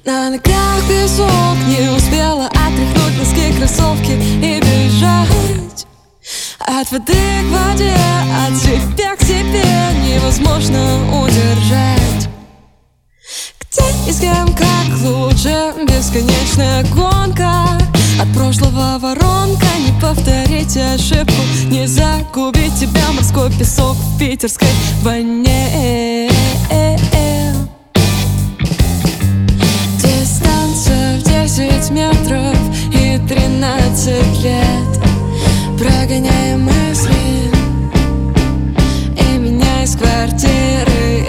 На ногах песок, не успела отряхнуть носки, кроссовки и бежать. От воды к воде, от себя к себе невозможно удержать. Где и с кем, как лучше, бесконечная гонка. От прошлого воронка, не повторить ошибку, не загубить тебя морской песок в питерской ванне. Дистанция в 10 метров и 13 лет. Прогоняем мысли и меня из квартиры.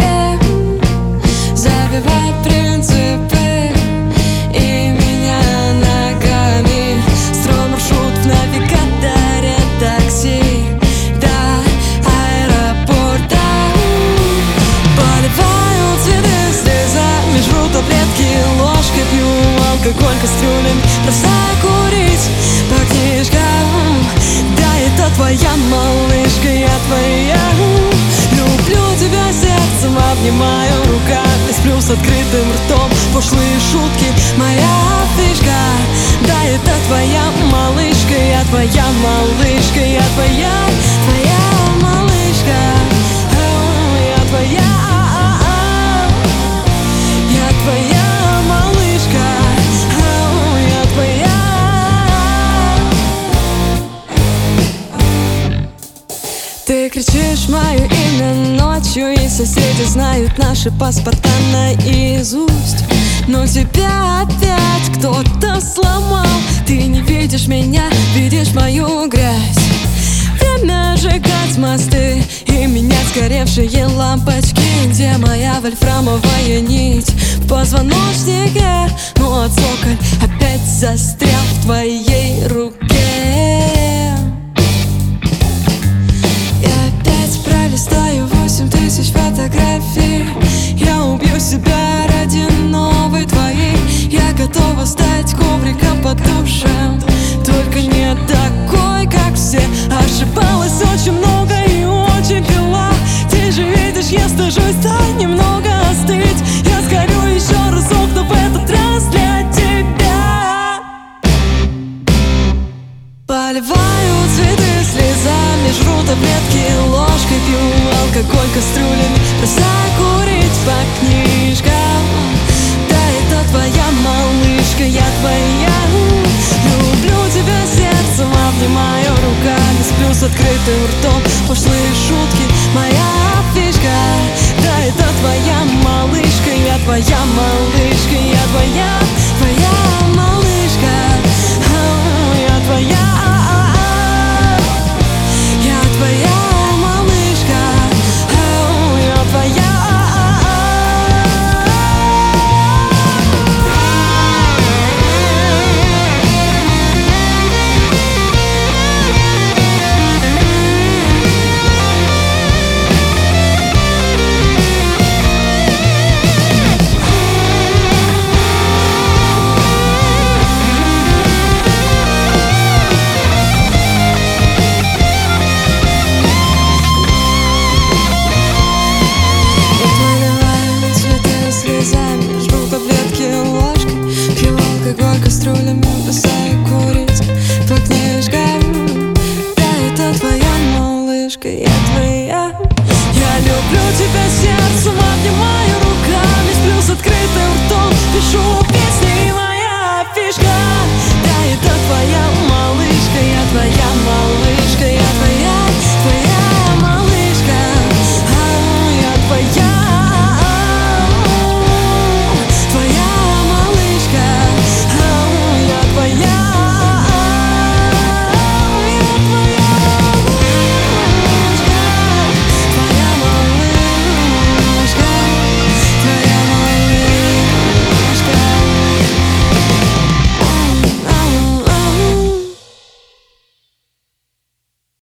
Забивай принципы и меня ногами. Строй маршрут в навигаторе, такси до аэропорта. Поливаю цветы слезами, жру таблетки ложкой, пью алкоголь кастрюлями. Просто курить по книжкам. Да, это твоя малышка, я твоя. Люблю тебя сердцем, обнимаю руками, сплю с открытым ртом. Пошлые шутки, моя фишка. Да, это твоя малышка, я твоя малышка, я твоя малышка. Я твоя, я твоя малышка, я твоя. Ты кричишь мое имя ночью, и соседи знают наши паспорта наизусть. Но тебя опять кто-то сломал. Ты не видишь меня, видишь мою грязь. Время сжигать мосты и менять сгоревшие лампочки. Где моя вольфрамовая нить в позвоночнике? Ну а цоколь опять застрял в твоей руке. Пролистаю 8000 фотографий. Я убью себя ради новой твоей. Я готова стать ковриком под душем, только не такой, как все. Ошибалась очень много и очень пила. Ты же видишь, я стыжусь, дай немного остыть. Я сгорю еще разок, но в этот раз для тебя. Поливаю цветы слезами, жру таблетки ложкой, пью алкоголь кастрюлями. Просто курить по книжкам. Да, это твоя малышка, я твоя. Люблю тебя сердцем, обнимаю руками, сплю с открытым ртом. Пошлые шутки, моя фишка. Да, это твоя малышка, я твоя малышка, я твоя малышка. Я твоя. Жру таблетки ложкой, пью алкоголь кастрюлями.